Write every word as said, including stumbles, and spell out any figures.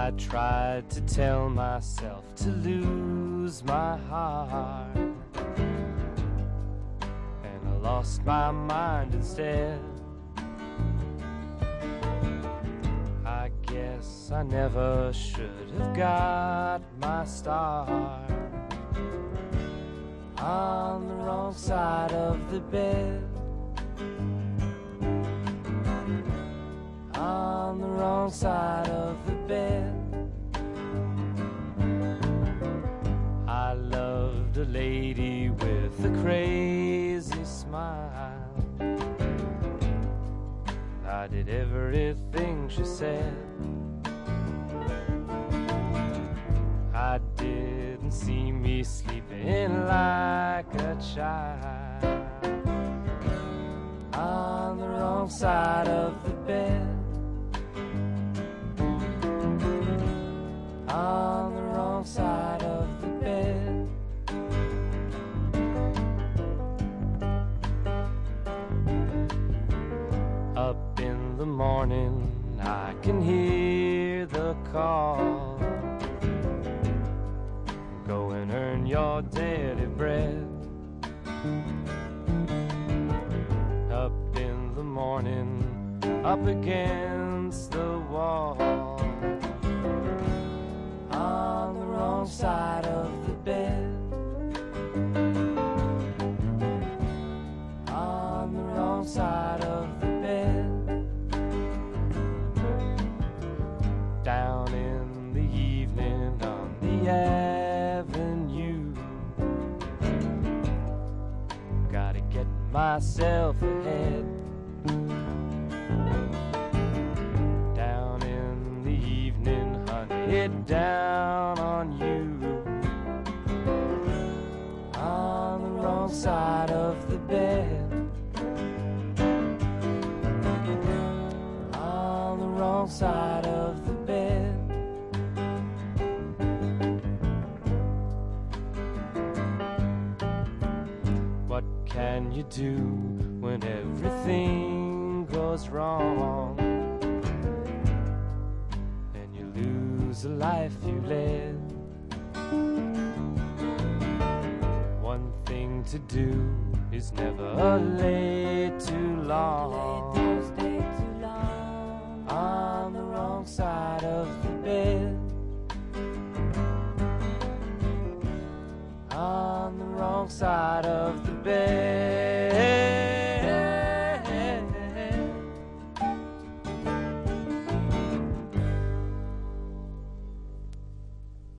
I tried to tell myself to lose my heart, and I lost my mind instead. I guess I never should have got my start on the wrong side of the bed, on the wrong side of the bed. I loved a lady with a crazy smile. I did everything she said. I didn't see me sleeping like a child on the wrong side of the bed, on the wrong side of the bed. Up in the morning I can hear the call, go and earn your daily bread. Up in the morning, up against the wall, on the wrong side of the bed, on the wrong side of the bed. Down in the evening on the avenue, gotta get myself ahead. Down in the evening, honey, head down on you, on the wrong side of the bed, on the wrong side of the bed. What can you do when everything goes wrong and you lose the life you led? One thing to do is never lay too long on the wrong side of the bed, on the wrong side of the bed.